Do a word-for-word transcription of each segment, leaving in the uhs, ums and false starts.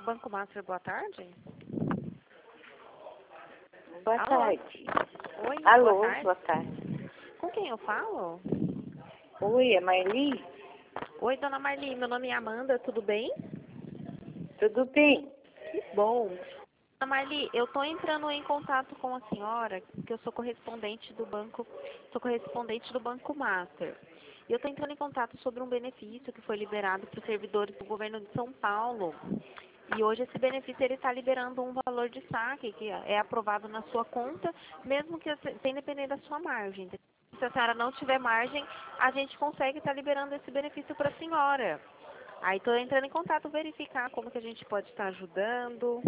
Banco Master, boa tarde. Boa Alô? tarde. Oi, Alô, boa tarde. boa tarde. Com quem eu falo? Oi, é Marli? Oi, dona Marli, meu nome é Amanda, tudo bem? Tudo bem? Que bom. Dona Marli, eu estou entrando em contato com a senhora, que eu sou correspondente do banco, sou correspondente do Banco Master. E eu estou entrando em contato sobre um benefício que foi liberado para os servidores do governo de São Paulo. E hoje esse benefício ele está liberando um valor de saque que é aprovado na sua conta, mesmo que sem depender da sua margem. Se a senhora não tiver margem, a gente consegue estar liberando esse benefício para a senhora. Aí estou entrando em contato, verificar como que a gente pode estar ajudando.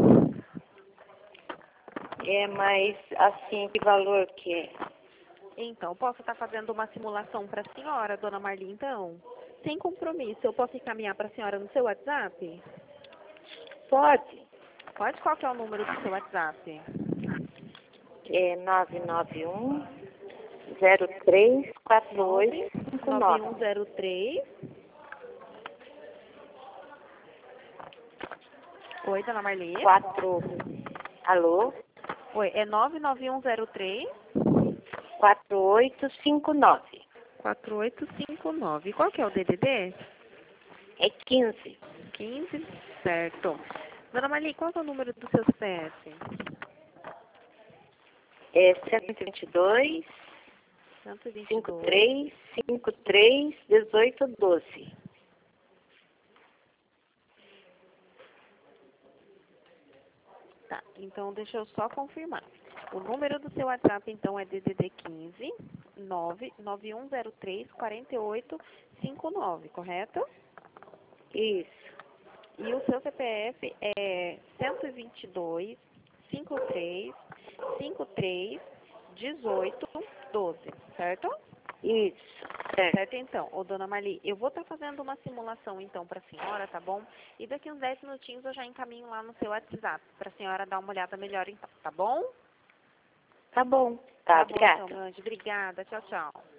É, mas assim, que valor que é? Então, posso estar fazendo uma simulação para a senhora, dona Marli, então? Sem compromisso, eu posso encaminhar para a senhora no seu WhatsApp? Pode? Pode? Qual que é o número do seu WhatsApp? É nove nove um, zero três, quatro oito cinco nove um nove. zero três. Oi, dona Marli. quatro. Alô? Oi, é nove nove um zero três. quatro oito cinco nove. quatro oito cinco nove. Qual que é o D D D? É quinze. quinze, certo. Dona Marli, qual que é o número do seu C P F? É cento e vinte e dois, cento e vinte e cinquenta e dois. três, cinquenta e três, dezoito, doze. Tá, então deixa eu só confirmar. O número do seu WhatsApp, então, é D D D quinze, nove nove um zero três, quatro oito cinco nove, correto? Isso. E o seu C P F é cento e vinte e dois, cinquenta e três, cinquenta e três, dezoito, doze, certo? Isso. Certo. Certo, então. Ô, dona Marli, eu vou estar fazendo uma simulação, então, para a senhora, tá bom? E daqui uns dez minutinhos eu já encaminho lá no seu WhatsApp, para a senhora dar uma olhada melhor, então, tá bom? Tá bom. Tá, Tá bom, então, obrigada. meu anjo. Obrigada. Tchau, tchau.